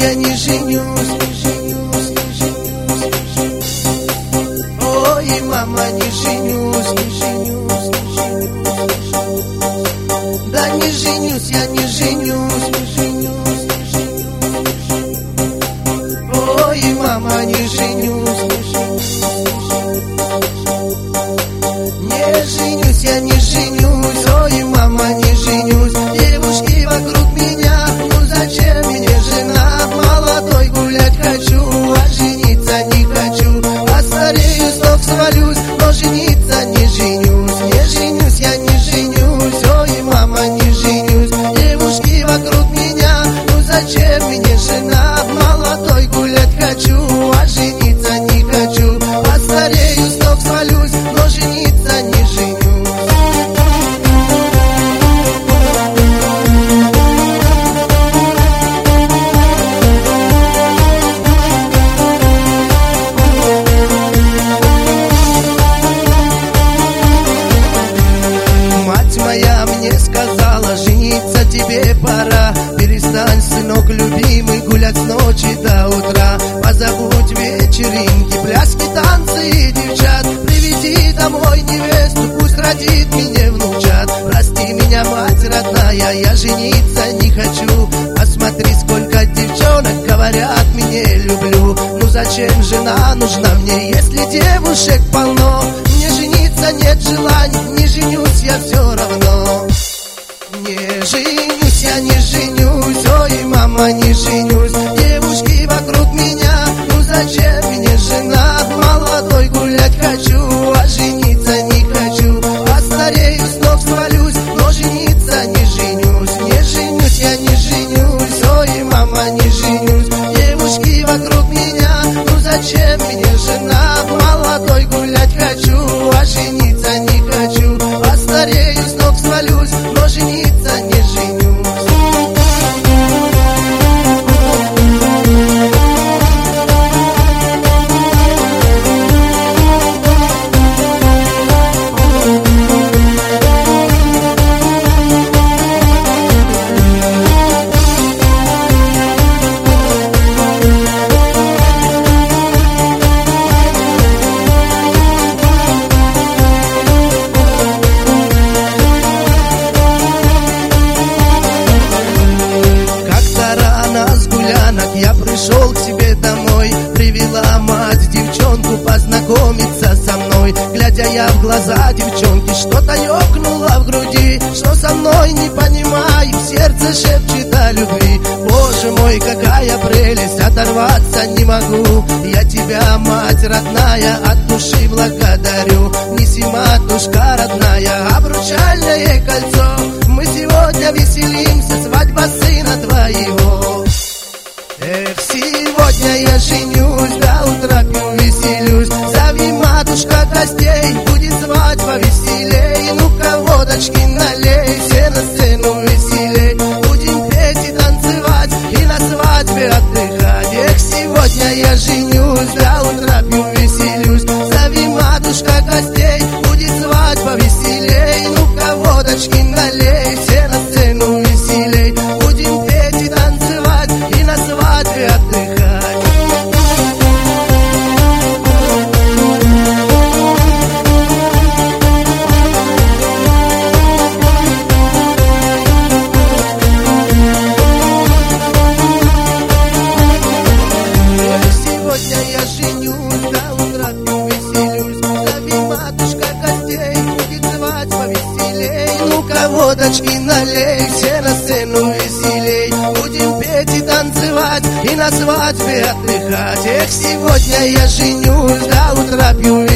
я не женюсь. Ой, мама, не женюсь, не женюсь, не женюсь. Да не женюсь, я не женюсь, не женюсь, не женюсь. Ой, мама, не женюсь, не женюсь. Не женюсь, я не женюсь, ой, мама, не женюсь. Девушки вокруг меня, ну зачем мне жена? Молодой гулять хочу, а жениться не хочу. Постарею, с ног свалюсь, но жениться не женюсь. Не женюсь, я не женюсь, ой, мама, не женюсь. Девушки вокруг меня, ну зачем мне жена? Молодой гулять хочу, а жениться не хочу. Постарею, с ног свалюсь, но жениться не женюсь. Мать моя мне сказала, жениться тебе пора. Перестань, сынок любимый, гулять с ночи до утра. Позабудь вечеринки, пляски, танцы и девчат. Приведи домой невесту, пусть родит мне внучат. Прости меня, мать родная, я жениться не хочу. Посмотри, сколько девчонок говорят, мне люблю. Ну зачем жена нужна мне, если девушек полно? Мне жениться нет желания, не женюсь я все равно. Не женюсь, я не женюсь, ой, мама, не женюсь. Девушки вокруг меня, ну зачем мне жена? Молодой гулять хочу, а жениться не хочу. Постарею, с ног свалюсь, но жениться не женюсь. Не женюсь, я не женюсь, ой, мама, не женюсь. Девушки вокруг меня, ну зачем мне жена? Молодой гулять хочу, а жениться не хочу. Постарею, с ног свалюсь, но жениться не женюсь. Я пришел к тебе домой, привела мать девчонку познакомиться со мной. Глядя я в глаза девчонки, что-то ёкнуло в груди. Что со мной, не понимаю, сердце шепчет о любви. Боже мой, какая прелесть, оторваться не могу. Я тебя, мать родная, от души благодарю. Неси, матушка родная, обручальное кольцо. Мы сегодня веселимся, свадьба сына твоего. Эх, сегодня я женюсь, до утра пью, веселюсь. Зови, матушка, гостей, будет свадьба веселей. Ну-ка, водочки налей, все на сцену веселей. Будем петь и танцевать, и на свадьбе отдыхать. Эх, сегодня я женюсь, до утра пью, веселюсь. Зови, матушка, гостей, будет свадьба веселей. Ну-ка, водочки налей, все на сцену веселей. Будем петь и танцевать, и на свадьбе отдыхать. Сегодня я женюсь, до утра пью, веселюсь. Зови, матушка, гостей, будет свадьба веселей. Ну-ка, водочки налей, все на сцену веселей. Будем петь и танцевать, и на свадьбе отдыхать. Эх, сегодня я женюсь, до утра пью,